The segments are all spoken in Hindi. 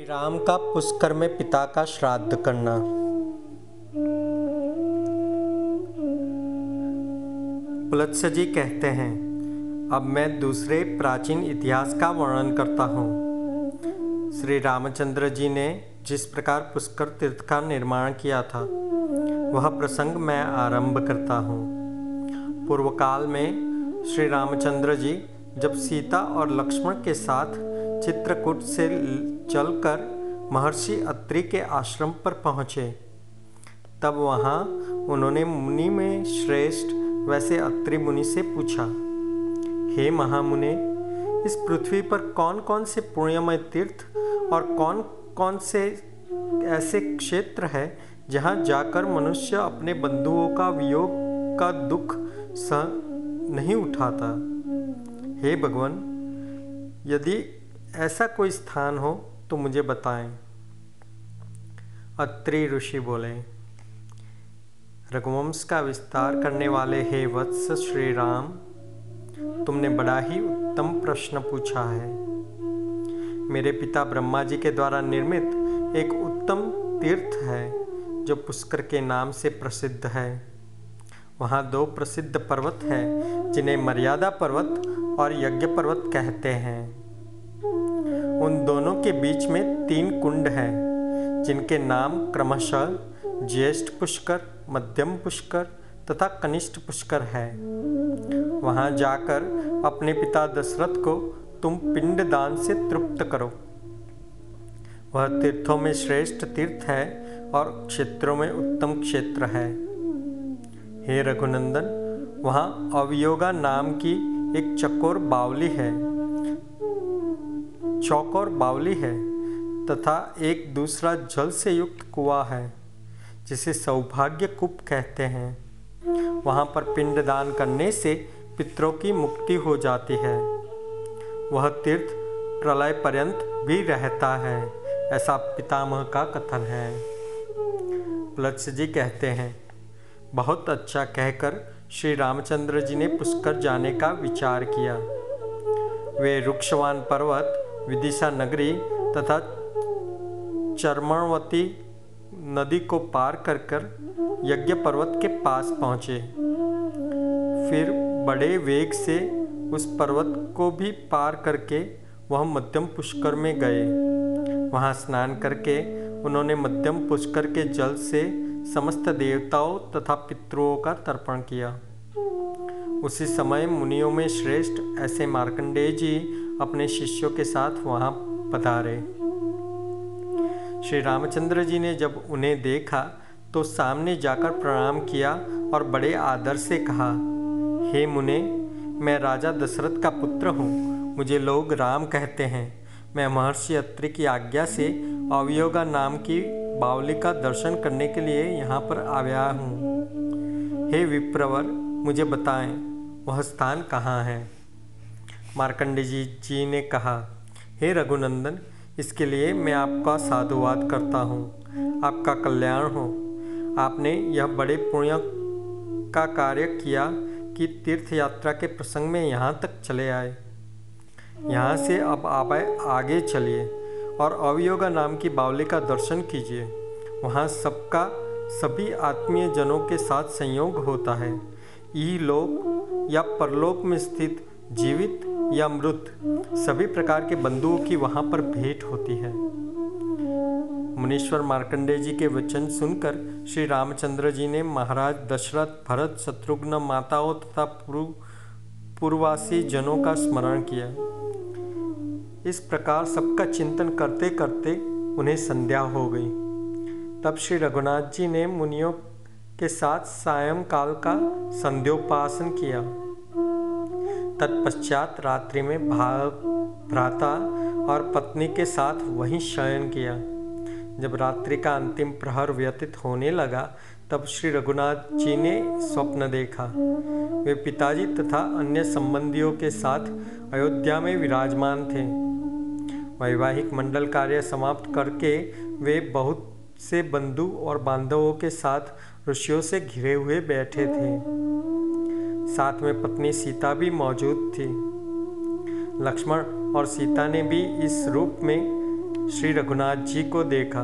राम का पुष्कर में पिता का श्राद्ध करना। पुलत्स्य जी कहते हैं, अब मैं दूसरे प्राचीन इतिहास का वर्णन करता हूँ। श्री रामचंद्र जी ने जिस प्रकार पुष्कर तीर्थ का निर्माण किया था, वह प्रसंग मैं आरंभ करता हूँ। पूर्व काल में श्री रामचंद्र जी जब सीता और लक्ष्मण के साथ चित्रकूट से चलकर महर्षि अत्रि के आश्रम पर पहुँचे, तब वहाँ उन्होंने मुनि में श्रेष्ठ वैसे अत्रि मुनि से पूछा, हे महामुने, इस पृथ्वी पर कौन कौन से पुण्यमय तीर्थ और कौन कौन से ऐसे क्षेत्र है जहाँ जाकर मनुष्य अपने बंधुओं का वियोग का दुख सह नहीं उठाता। हे भगवान, यदि ऐसा कोई स्थान हो तो मुझे बताएं। अत्रि ऋषि बोले, रघुवंश का विस्तार करने वाले हे वत्स श्री राम, तुमने बड़ा ही उत्तम प्रश्न पूछा है। मेरे पिता ब्रह्मा जी के द्वारा निर्मित एक उत्तम तीर्थ है जो पुष्कर के नाम से प्रसिद्ध है। वहाँ दो प्रसिद्ध पर्वत हैं जिन्हें मर्यादा पर्वत और यज्ञ पर्वत कहते हैं। उन दोनों के बीच में 3 कुंड हैं जिनके नाम क्रमशः ज्येष्ठ पुष्कर, मध्यम पुष्कर तथा कनिष्ठ पुष्कर है। वहाँ जाकर अपने पिता दशरथ को तुम पिंडदान से तृप्त करो। वह तीर्थों में श्रेष्ठ तीर्थ है और क्षेत्रों में उत्तम क्षेत्र है। हे रघुनंदन, वहाँ अवयोगा नाम की एक चौकोर बावली है तथा एक दूसरा जल से युक्त कुआं है जिसे सौभाग्य कूप कहते हैं। वहाँ पर पिंडदान करने से पितरों की मुक्ति हो जाती है। वह तीर्थ प्रलय पर्यंत भी रहता है, ऐसा पितामह का कथन है। पुलत्स्य जी कहते हैं, बहुत अच्छा कहकर श्री रामचंद्र जी ने पुष्कर जाने का विचार किया। वे रुक्षवान पर्वत, विदिशा नगरी तथा चर्मणवती नदी को पार कर यज्ञ पर्वत के पास पहुँचे। फिर बड़े वेग से उस पर्वत को भी पार करके वह मध्यम पुष्कर में गए। वहाँ स्नान करके उन्होंने मध्यम पुष्कर के जल से समस्त देवताओं तथा पितरों का तर्पण किया। उसी समय मुनियों में श्रेष्ठ ऐसे मार्कंडेय जी अपने शिष्यों के साथ वहाँ पधारे। श्री रामचंद्र जी ने जब उन्हें देखा तो सामने जाकर प्रणाम किया और बड़े आदर से कहा, हे मुने, मैं राजा दशरथ का पुत्र हूँ। मुझे लोग राम कहते हैं। मैं महर्षि अत्रि की आज्ञा से अवयोगा नाम की बावली का दर्शन करने के लिए यहाँ पर आया हूँ। हे विप्रवर, मुझे बताएं वह स्थान कहाँ है। मार्कंडेय जी ने कहा, हे रघुनंदन, इसके लिए मैं आपका साधुवाद करता हूँ। आपका कल्याण हो। आपने यह बड़े पुण्य का कार्य किया कि तीर्थ यात्रा के प्रसंग में यहाँ तक चले आए। यहाँ से अब आप आगे चलिए और अवयोगा नाम की बावली का दर्शन कीजिए। वहाँ सबका सभी आत्मीय जनों के साथ संयोग होता है। इहलोक या परलोक में स्थित जीवित या मृत सभी प्रकार के बंधुओं की वहाँ पर भेंट होती है। मुनीश्वर मार्कंडेय जी के वचन सुनकर श्री रामचंद्र जी ने महाराज दशरथ, भरत, शत्रुघ्न, माताओं तथा पूर्ववासी जनों का स्मरण किया। इस प्रकार सबका चिंतन करते करते उन्हें संध्या हो गई। तब श्री रघुनाथ जी ने मुनियों के साथ सायंकाल का संध्योपासन किया। तत्पश्चात रात्रि में भ्राता और पत्नी के साथ वहीं शयन किया। जब रात्रि का अंतिम प्रहर व्यतीत होने लगा, तब श्री रघुनाथ जी ने स्वप्न देखा। वे पिताजी तथा अन्य संबंधियों के साथ अयोध्या में विराजमान थे। वैवाहिक मंडल कार्य समाप्त करके वे बहुत से बंधु और बांधवों के साथ ऋषियों से घिरे हुए बैठे थे। साथ में पत्नी सीता भी मौजूद थी। लक्ष्मण और सीता ने भी इस रूप में श्री रघुनाथ जी को देखा।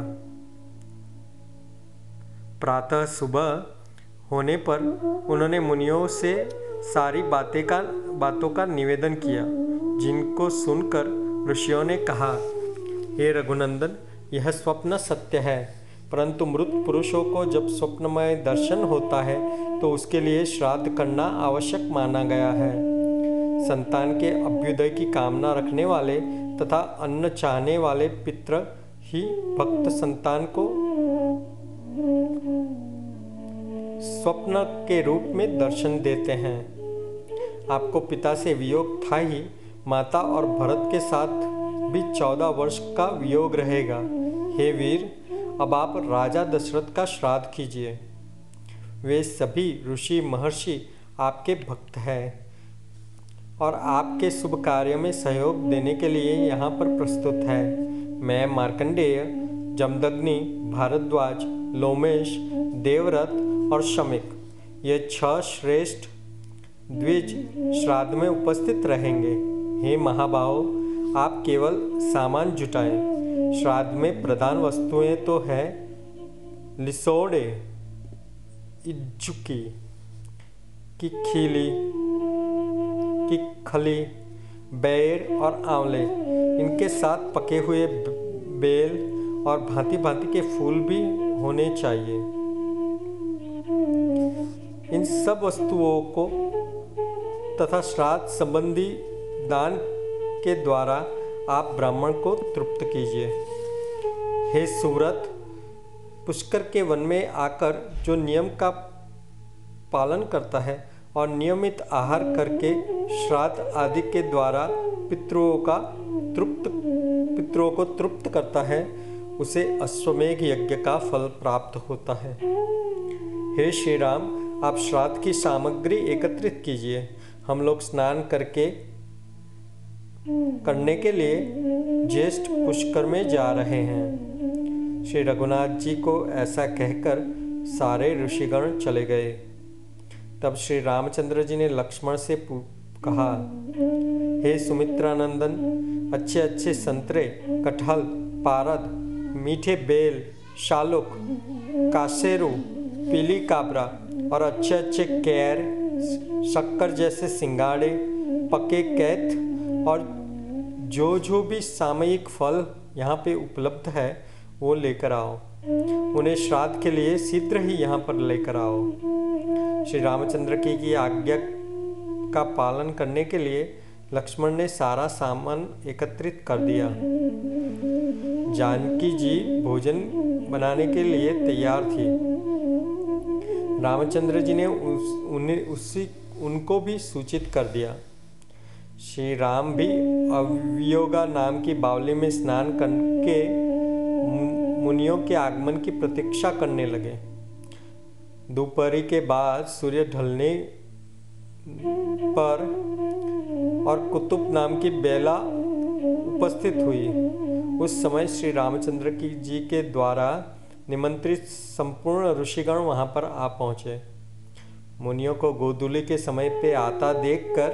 प्रातः सुबह होने पर उन्होंने मुनियों से सारी बातों का निवेदन किया, जिनको सुनकर ऋषियों ने कहा, हे रघुनंदन, यह स्वप्न सत्य है, परंतु मृत पुरुषों को जब स्वप्नमय दर्शन होता है तो उसके लिए श्राद्ध करना आवश्यक माना गया है। संतान के अभ्युदय की कामना रखने वाले तथा अन्न चाहने वाले पितृ ही भक्त संतान को स्वप्न के रूप में दर्शन देते हैं। आपको पिता से वियोग था ही, माता और भरत के साथ भी 14 वर्ष का वियोग रहेगा। हे वीर, अब आप राजा दशरथ का श्राद्ध कीजिए। वे सभी ऋषि महर्षि आपके भक्त हैं और आपके शुभ कार्य में सहयोग देने के लिए यहाँ पर प्रस्तुत है। मैं मार्कंडेय, जमदग्नि, भारद्वाज, लोमेश, देवव्रत और शमिक, ये 6 श्रेष्ठ द्विज श्राद्ध में उपस्थित रहेंगे। हे महाबाहो, आप केवल सामान जुटाएं। श्राद्ध में प्रधान वस्तुएं तो है लिसोड़े, इज्जुकी की खीली की खली, बेर और आंवले। इनके साथ पके हुए बेल और भांति भांति के फूल भी होने चाहिए। इन सब वस्तुओं को तथा श्राद्ध संबंधी दान के द्वारा आप ब्राह्मण को तृप्त कीजिए। हे सुव्रत, पुष्कर के वन में आकर जो नियम का पालन करता है और नियमित आहार करके श्राद्ध आदि के द्वारा पितरों को तृप्त करता है, उसे अश्वमेघ यज्ञ का फल प्राप्त होता है। हे श्री राम, आप श्राद्ध की सामग्री एकत्रित कीजिए। हम लोग स्नान करने के लिए ज्येष्ठ पुष्कर में जा रहे हैं। श्री रघुनाथ जी को ऐसा कहकर सारे ऋषिगण चले गए। तब श्री रामचंद्र जी ने लक्ष्मण से कहा, हे सुमित्रानंदन, अच्छे अच्छे संतरे, कटहल, पारद, मीठे बेल, शालुक, कासेरू, पीली काबरा और अच्छे अच्छे कैर, शक्कर जैसे सिंगाड़े, पके कैथ और जो भी सामयिक फल यहाँ पे उपलब्ध है वो लेकर आओ। उन्हें श्राद्ध के लिए शीघ्र ही यहाँ पर लेकर आओ। श्री रामचंद्र की आज्ञा का पालन करने के लिए लक्ष्मण ने सारा सामान एकत्रित कर दिया। जानकी जी भोजन बनाने के लिए तैयार थी। रामचंद्र जी ने उनको भी सूचित कर दिया। श्री राम भी अवियोगा नाम की बावली में स्नान करके मुनियों के आगमन की प्रतीक्षा करने लगे। दोपहर के बाद सूर्य ढलने पर और कुतुब नाम की बेला उपस्थित हुई। उस समय श्री रामचंद्र जी के द्वारा निमंत्रित संपूर्ण ऋषिगण वहां पर आ पहुंचे। मुनियों को गोधूली के समय पे आता देखकर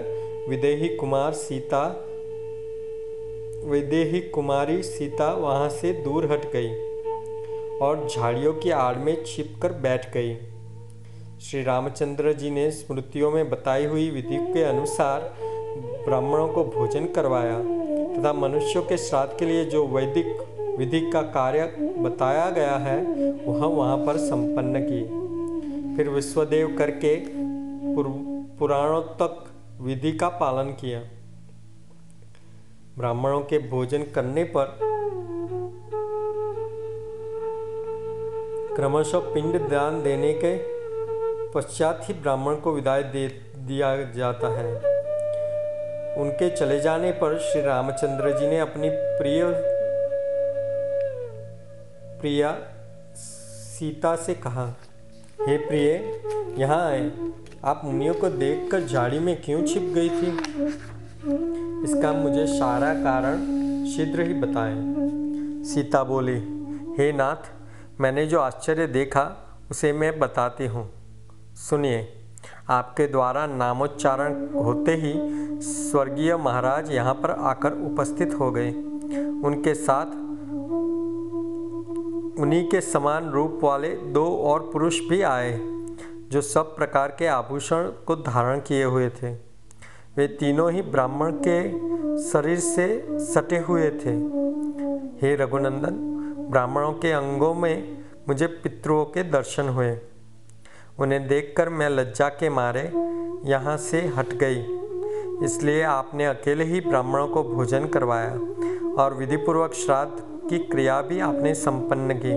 वैदेही कुमारी सीता वहां से दूर हट गई और झाड़ियों की आड़ में छिपकर बैठ गई। श्री रामचंद्र जी ने स्मृतियों में बताई हुई विधि के अनुसार ब्राह्मणों को भोजन करवाया तथा मनुष्यों के श्राद्ध के लिए जो वैदिक विधि का कार्य बताया गया है वह वहाँ पर संपन्न की। फिर विश्वदेव करके पुराणों तक विधि का पालन किया। ब्राह्मणों के भोजन करने पर क्रमशः पिंड दान देने के पश्चात ही ब्राह्मण को विदाई दे दिया जाता है। उनके चले जाने पर श्री रामचंद्र जी ने अपनी प्रिया सीता से कहा, हे प्रिय, यहाँ आए। आप मुनियों को देखकर झाड़ी में क्यों छिप गई थी? इसका मुझे सारा कारण शीघ्र ही बताएं। सीता बोली, हे नाथ, मैंने जो आश्चर्य देखा उसे मैं बताती हूँ। सुनिए। आपके द्वारा नामोच्चारण होते ही स्वर्गीय महाराज यहाँ पर आकर उपस्थित हो गए। उनके साथ उन्हीं के समान रूप वाले 2 और पुरुष भी आए जो सब प्रकार के आभूषण को धारण किए हुए थे। वे तीनों ही ब्राह्मण के शरीर से सटे हुए थे। हे रघुनंदन, ब्राह्मणों के अंगों में मुझे पितरों के दर्शन हुए। उन्हें देखकर मैं लज्जा के मारे यहाँ से हट गई, इसलिए आपने अकेले ही ब्राह्मणों को भोजन करवाया और विधिपूर्वक श्राद्ध की क्रिया भी आपने संपन्न की।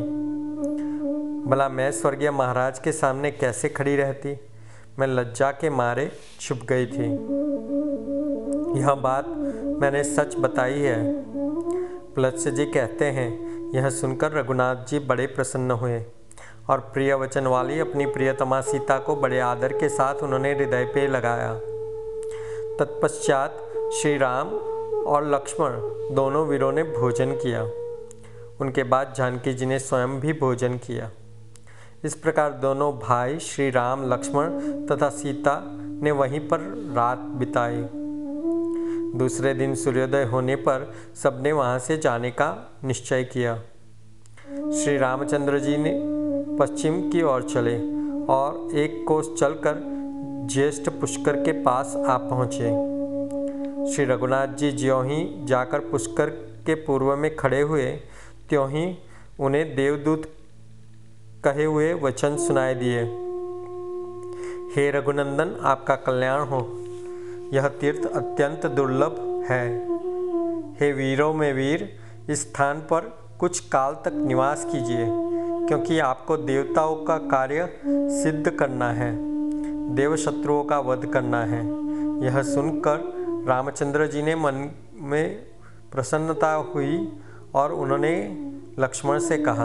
भला मैं स्वर्गीय महाराज के सामने कैसे खड़ी रहती? मैं लज्जा के मारे छुप गई थी। यह बात मैंने सच बताई है। प्लस्य जी कहते हैं, यह सुनकर रघुनाथ जी बड़े प्रसन्न हुए और प्रिय वचन वाली अपनी प्रियतमा सीता को बड़े आदर के साथ उन्होंने हृदय पे लगाया। तत्पश्चात श्री राम और लक्ष्मण दोनों वीरों ने भोजन किया। उनके बाद जानकी जी ने स्वयं भी भोजन किया। इस प्रकार दोनों भाई श्री राम, लक्ष्मण तथा सीता ने वहीं पर रात बिताई। दूसरे दिन सूर्योदय होने पर सबने वहां से जाने का निश्चय किया। श्री रामचंद्र जी ने पश्चिम की ओर चले और 1 कोस चलकर ज्येष्ठ पुष्कर के पास आ पहुँचे। श्री रघुनाथ जी ज्यों ही जाकर पुष्कर के पूर्व में खड़े हुए, त्यों ही उन्हें देवदूत कहे हुए वचन सुनाई दिए। हे रघुनंदन, आपका कल्याण हो। यह तीर्थ अत्यंत दुर्लभ है। हे वीरों में वीर, इस स्थान पर कुछ काल तक निवास कीजिए, क्योंकि आपको देवताओं का कार्य सिद्ध करना है, देव शत्रुओं का वध करना है। यह सुनकर रामचंद्र जी ने मन में प्रसन्नता हुई और उन्होंने लक्ष्मण से कहा,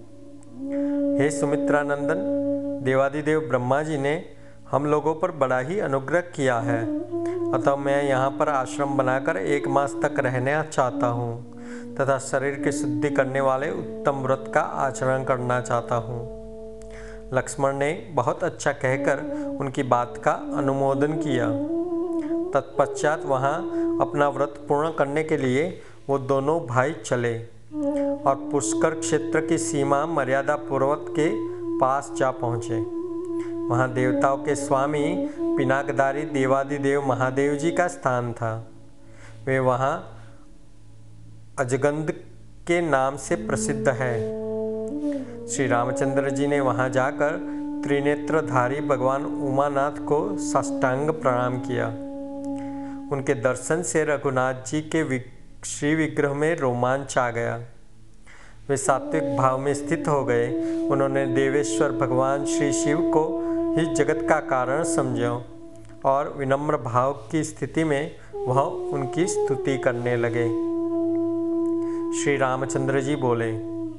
हे सुमित्रानंदन, देवादिदेव ब्रह्मा जी ने हम लोगों पर बड़ा ही अनुग्रह किया है, अतः मैं यहाँ पर आश्रम बनाकर 1 मास तक रहना चाहता हूँ तथा शरीर की शुद्धि करने वाले उत्तम व्रत का आचरण करना चाहता हूँ। लक्ष्मण ने बहुत अच्छा कहकर उनकी बात का अनुमोदन किया। तत्पश्चात वहाँ अपना व्रत पूर्ण करने के लिए वो दोनों भाई चले और पुष्कर क्षेत्र की सीमा मर्यादा पर्वत के पास जा पहुँचे। वहाँ देवताओं के स्वामी पिनाकधारी देवादिदेव महादेव जी का स्थान था। वे वहाँ अजगंध के नाम से प्रसिद्ध है। श्री रामचंद्र जी ने वहाँ जाकर त्रिनेत्रधारी भगवान उमानाथ को साष्टांग प्रणाम किया। उनके दर्शन से रघुनाथ जी के श्री विग्रह में रोमांच आ गया। वे सात्विक भाव में स्थित हो गए। उन्होंने देवेश्वर भगवान श्री शिव को ही जगत का कारण समझा और विनम्र भाव की स्थिति में वह उनकी स्तुति करने लगे। श्री रामचंद्र जी बोले,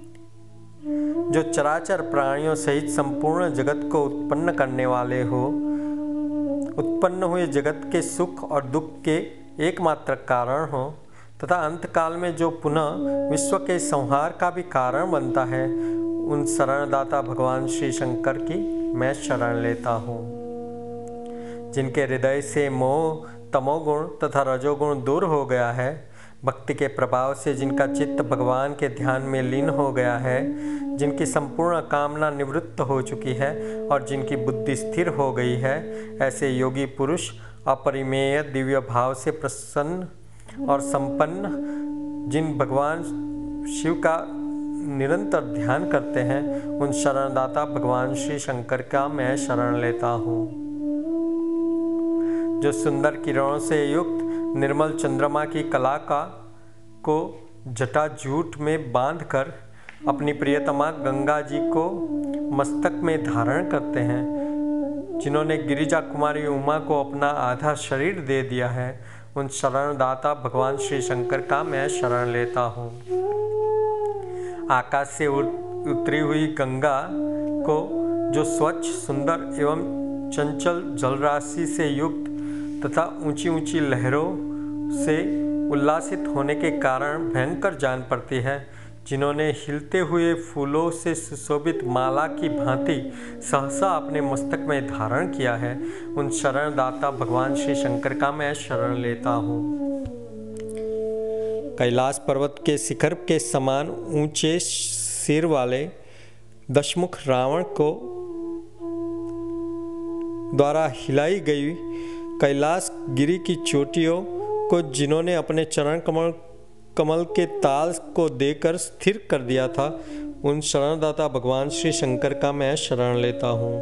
जो चराचर प्राणियों सहित संपूर्ण जगत को उत्पन्न करने वाले हो, उत्पन्न हुए जगत के सुख और दुख के एकमात्र कारण हो तथा अंतकाल में जो पुनः विश्व के संहार का भी कारण बनता है, उन शरणदाता भगवान श्री शंकर की मैं शरण लेता हूँ। जिनके हृदय से मोह, तमोगुण तथा रजोगुण दूर हो गया है, भक्ति के प्रभाव से जिनका चित्त भगवान के ध्यान में लीन हो गया है, जिनकी संपूर्ण कामना निवृत्त हो चुकी है और जिनकी बुद्धि स्थिर हो गई है, ऐसे योगी पुरुष अपरिमेय दिव्य भाव से प्रसन्न और संपन्न, जिन भगवान शिव का निरंतर ध्यान करते हैं, उन शरणदाता भगवान श्री शंकर का मैं शरण लेता हूँ। जो सुंदर किरणों से युक्त निर्मल चंद्रमा की कला को जटाजूट में बांधकर अपनी प्रियतमा गंगा जी को मस्तक में धारण करते हैं, जिन्होंने गिरिजा कुमारी उमा को अपना आधा शरीर दे दिया है, उन शरणदाता भगवान श्री शंकर का मैं शरण लेता हूँ। आकाश से उतरी हुई गंगा को, जो स्वच्छ, सुंदर एवं चंचल जलराशि से युक्त तथा ऊंची ऊंची लहरों से उल्लासित होने के कारण भयंकर जान पड़ती है, जिन्होंने हिलते हुए फूलों से सुशोभित माला की भांति सहसा अपने मस्तक में धारण किया है, उन शरणदाता भगवान श्री शंकर का मैं शरण लेता हूँ। कैलाश पर्वत के शिखर के समान ऊंचे सिर वाले दशमुख रावण को द्वारा हिलाई गई कैलाश गिरी की चोटियों को जिन्होंने अपने चरण कमल के ताल को देकर स्थिर कर दिया था, उन शरणदाता भगवान श्री शंकर का मैं शरण लेता हूँ।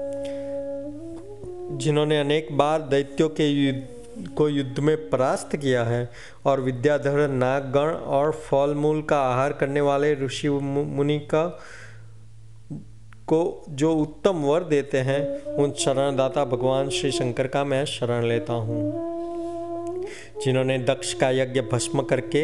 जिन्होंने अनेक बार दैत्यों के युद्ध में परास्त किया है और विद्याधर नागगण और फल मूल का आहार करने वाले ऋषि मुनि को जो उत्तम वर देते हैं, उन शरणदाता भगवान श्री शंकर का मैं शरण लेता हूँ। जिन्होंने दक्ष का यज्ञ भस्म करके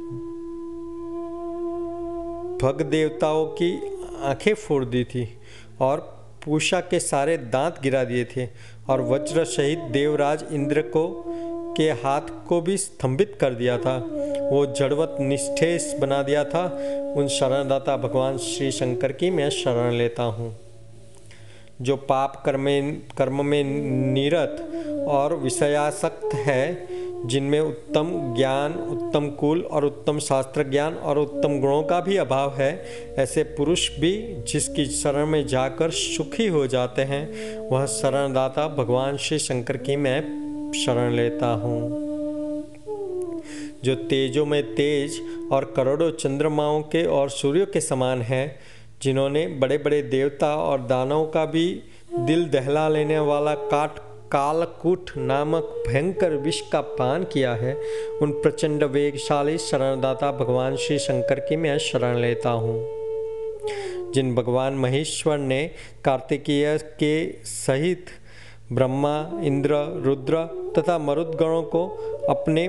भग देवताओं की आंखें फोड़ दी थी और पूषा के सारे दांत गिरा दिए थे और वज्र सहित देवराज इंद्र के हाथ को भी स्तंभित कर दिया था, वो जड़वत निष्ठेष बना दिया था, उन शरणदाता भगवान श्री शंकर की मैं शरण लेता हूँ। जो पाप कर्म में निरत और विषयासक्त है, जिनमें उत्तम ज्ञान, उत्तम कुल और उत्तम शास्त्र ज्ञान और उत्तम गुणों का भी अभाव है, ऐसे पुरुष भी जिसकी शरण में जाकर सुखी हो जाते हैं, वह शरणदाता भगवान श्री शंकर की मैं शरण लेता हूँ। जो तेजों में तेज और करोड़ों चंद्रमाओं के और सूर्यों के समान है, जिन्होंने बड़े बड़े देवता और दानवों का भी दिल दहला लेने वाला कालकूट नामक भयंकर विष का पान किया है, उन प्रचंड वेगशाली शरणदाता भगवान श्री शंकर की मैं शरण लेता हूँ। जिन भगवान महेश्वर ने कार्तिकेय के सहित ब्रह्मा, इंद्र, रुद्र तथा मरुदगणों को अपने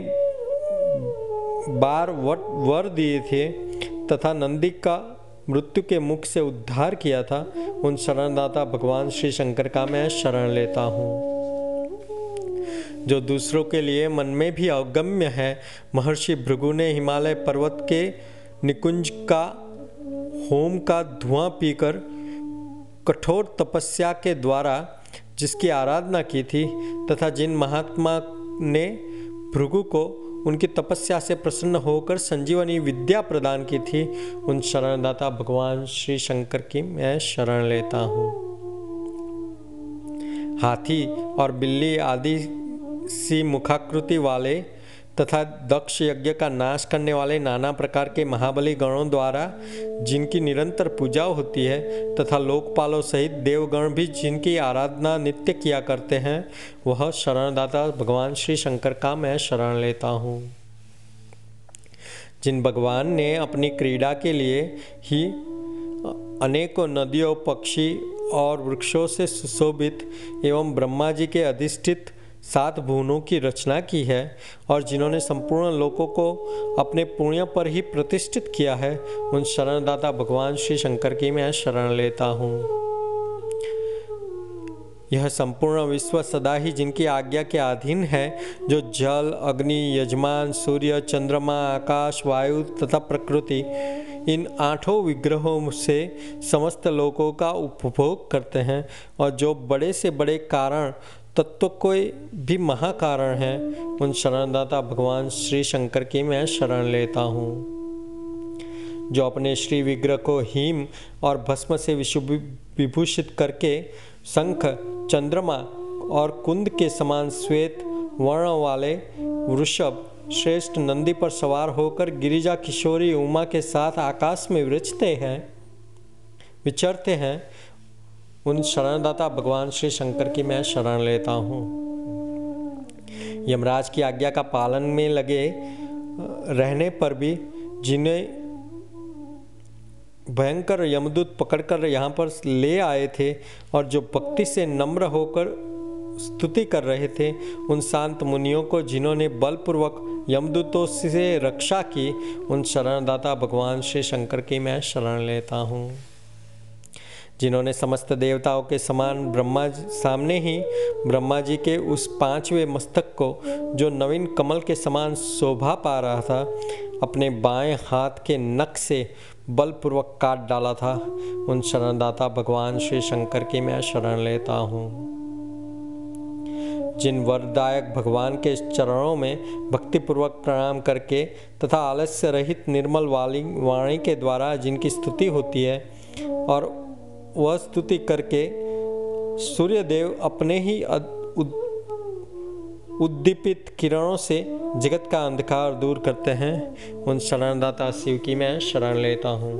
बार वर दिए थे तथा नंदी का मृत्यु के मुख से उद्धार किया था, उन शरणदाता भगवान श्री शंकर का मैं शरण लेता हूँ। जो दूसरों के लिए मन में भी अगम्य है, महर्षि भृगु ने हिमालय पर्वत के निकुंज का होम का धुआं पीकर कठोर तपस्या के द्वारा जिसकी आराधना की थी तथा जिन महात्मा ने भृगु को उनकी तपस्या से प्रसन्न होकर संजीवनी विद्या प्रदान की थी, उन शरणदाता भगवान श्री शंकर की मैं शरण लेता हूँ। हाथी और बिल्ली आदि सी मुखाकृति वाले तथा दक्ष यज्ञ का नाश करने वाले नाना प्रकार के महाबली गणों द्वारा जिनकी निरंतर पूजा होती है तथा लोकपालों सहित देवगण भी जिनकी आराधना नित्य किया करते हैं, वह शरणदाता भगवान श्री शंकर का मैं शरण लेता हूँ। जिन भगवान ने अपनी क्रीड़ा के लिए ही अनेकों नदियों, पक्षी और वृक्षों से सुशोभित एवं ब्रह्मा जी के अधिष्ठित 7 भुवनों की रचना की है और जिन्होंने संपूर्ण लोकों को अपने पुण्य पर ही प्रतिष्ठित किया है, उन शरणदाता भगवान श्री शंकर की मैं शरण लेता हूँ। यह संपूर्ण विश्व सदा ही जिनकी आज्ञा के अधीन है, जो जल, अग्नि, यजमान, सूर्य, चंद्रमा, आकाश, वायु तथा प्रकृति, इन 8 विग्रहों से समस्त लोकों का उपभोग करते हैं और जो बड़े से बड़े कारण तत्व कोई भी महाकारण है, उन शरणदाता भगवान श्री शंकर की मैं शरण लेता हूँ। जो अपने श्री विग्रह को हिम और भस्म से विभूषित करके शंख, चंद्रमा और कुंद के समान श्वेत वर्ण वाले वृषभ श्रेष्ठ नंदी पर सवार होकर गिरिजा किशोरी उमा के साथ आकाश में विचरते हैं, उन शरणदाता भगवान श्री शंकर की मैं शरण लेता हूँ। यमराज की आज्ञा का पालन में लगे रहने पर भी जिन्हें भयंकर यमदूत पकड़कर यहाँ पर ले आए थे और जो भक्ति से नम्र होकर स्तुति कर रहे थे, उन शांत मुनियों को जिन्होंने बलपूर्वक यमदूतों से रक्षा की, उन शरणदाता भगवान श्री शंकर की मैं शरण लेता हूँ। जिन्होंने समस्त देवताओं के समान सामने ही ब्रह्मा जी के उस 5वें मस्तक को, जो नवीन कमल के समान शोभा पा रहा था, अपने बाएं हाथ के नख से बलपूर्वक काट डाला था, उन शरणदाता भगवान श्री शंकर की मैं शरण लेता हूँ। जिन वरदायक भगवान के चरणों में भक्तिपूर्वक प्रणाम करके तथा आलस्य रहित निर्मल वाणी के द्वारा जिनकी स्तुति होती है और वह स्तुति करके सूर्यदेव अपने ही उद्दीपित किरणों से जगत का अंधकार दूर करते हैं, उन शरणदाता शिव की मैं शरण लेता हूँ।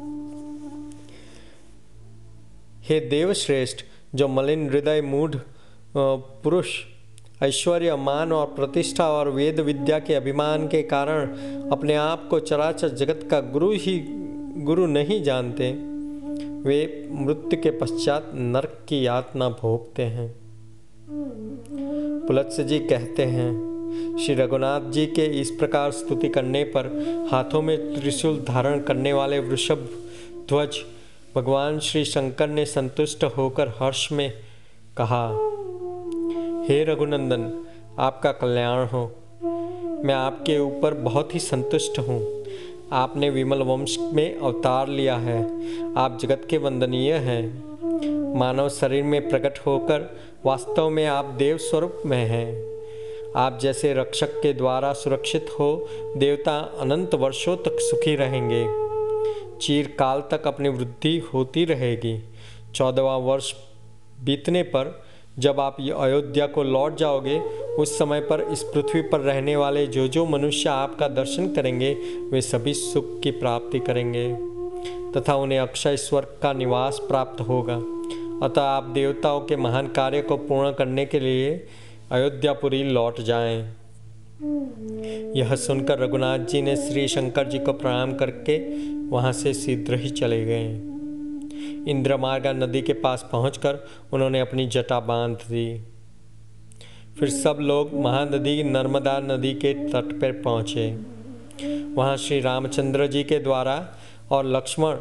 हे देवश्रेष्ठ, जो मलिन हृदय मूढ़ पुरुष ऐश्वर्य, मान और प्रतिष्ठा और वेद विद्या के अभिमान के कारण अपने आप को चराचर जगत का गुरु नहीं जानते, वे मृत्यु के पश्चात नरक की यातना भोगते हैं। पुलत्स्य जी कहते हैं, श्री रघुनाथ जी के इस प्रकार स्तुति करने पर हाथों में त्रिशूल धारण करने वाले वृषभ ध्वज भगवान श्री शंकर ने संतुष्ट होकर हर्ष में कहा, हे रघुनंदन, आपका कल्याण हो। मैं आपके ऊपर बहुत ही संतुष्ट हूँ। आपने विमल वंश में अवतार लिया है। आप जगत के वंदनीय हैं। मानव शरीर में प्रकट होकर वास्तव में आप देव स्वरूप में हैं। आप जैसे रक्षक के द्वारा सुरक्षित हो देवता अनंत वर्षों तक सुखी रहेंगे। चिरकाल तक अपनी वृद्धि होती रहेगी। 14वां वर्ष बीतने पर जब आप अयोध्या को लौट जाओगे, उस समय पर इस पृथ्वी पर रहने वाले जो मनुष्य आपका दर्शन करेंगे वे सभी सुख की प्राप्ति करेंगे तथा उन्हें अक्षय स्वर्ग का निवास प्राप्त होगा। अतः आप देवताओं के महान कार्य को पूर्ण करने के लिए अयोध्यापुरी लौट जाएं। यह सुनकर रघुनाथ जी ने श्री शंकर जी को प्रणाम करके वहाँ से शीघ्र ही चले गए। इंद्रमार्गा नदी के पास पहुंचकर उन्होंने अपनी जटा बांध दी। फिर सब लोग महानदी नर्मदा नदी के तट पर पहुँचे। वहाँ श्री रामचंद्र जी के द्वारा और लक्ष्मण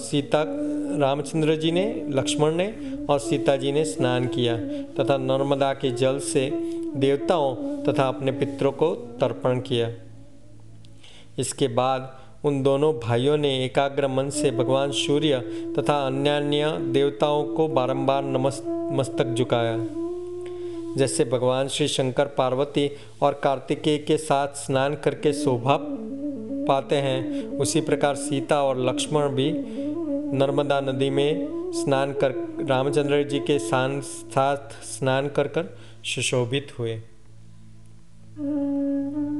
ने और सीता जी ने स्नान किया तथा नर्मदा के जल से देवताओं तथा अपने पितरों को तर्पण किया। इसके बाद उन दोनों भाइयों ने एकाग्र मन से भगवान सूर्य तथा अन्य देवताओं को बारंबार मस्तक झुकाया। जैसे भगवान श्री शंकर पार्वती और कार्तिकेय के साथ स्नान करके शोभा पाते हैं, उसी प्रकार सीता और लक्ष्मण भी नर्मदा नदी में स्नान कर रामचंद्र जी के साथ स्नान कर सुशोभित हुए।